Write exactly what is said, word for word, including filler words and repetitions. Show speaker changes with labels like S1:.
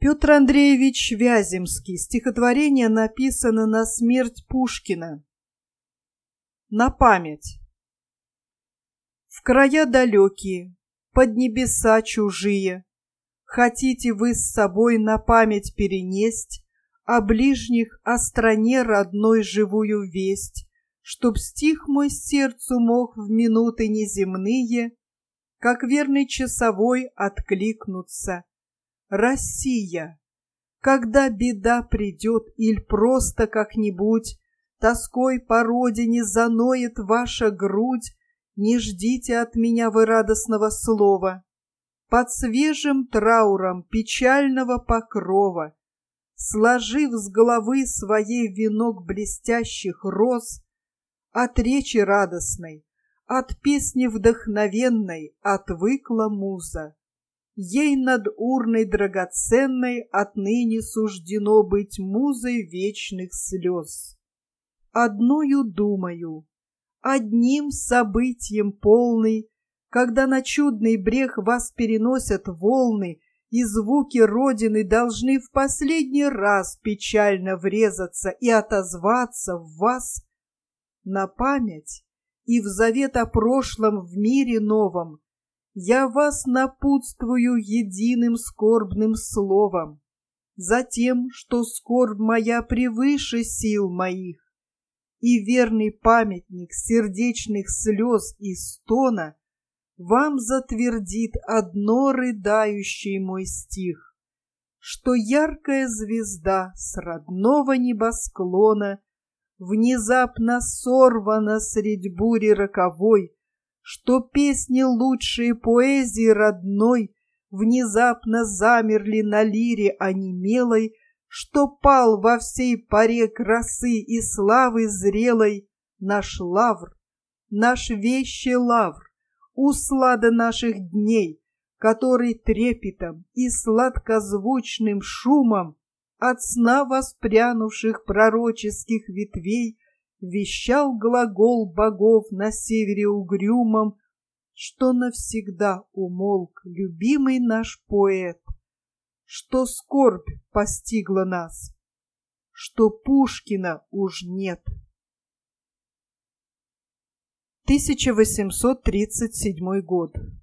S1: Петр Андреевич Вяземский. Стихотворение написано на смерть Пушкина. На память. В края далекие, под небеса чужие, хотите вы с собой на память перенесть о ближних, о стране родной живую весть, чтоб стих мой сердцу мог в минуты неземные, как верный часовой, откликнуться. Россия, когда беда придет, иль просто как-нибудь тоской по родине заноет ваша грудь, не ждите от меня вы радостного слова. Под свежим трауром печального покрова, сложив с головы своей венок блестящих роз, от речи радостной, от песни вдохновенной отвыкла муза. Ей над урной драгоценной отныне суждено быть музой вечных слез. Одною думаю, одним событием полный, когда на чудный брег вас переносят волны, и звуки Родины должны в последний раз печально врезаться и отозваться в вас на память и в завет о прошлом в мире новом. Я вас напутствую единым скорбным словом, за тем, что скорбь моя превыше сил моих, и верный памятник сердечных слез и стона вам затвердит одно рыдающий мой стих, что яркая звезда с родного небосклона внезапно сорвана средь бури роковой, что песни лучшие поэзии родной внезапно замерли на лире онемелой, что пал во всей поре красы и славы зрелой наш лавр, наш вещий лавр, услада наших дней, который трепетом и сладкозвучным шумом от сна воспрянувших пророческих ветвей вещал глагол богов на севере угрюмом, что навсегда умолк любимый наш поэт, что скорбь постигла нас, что Пушкина уж нет. тысяча восемьсот тридцать седьмой год.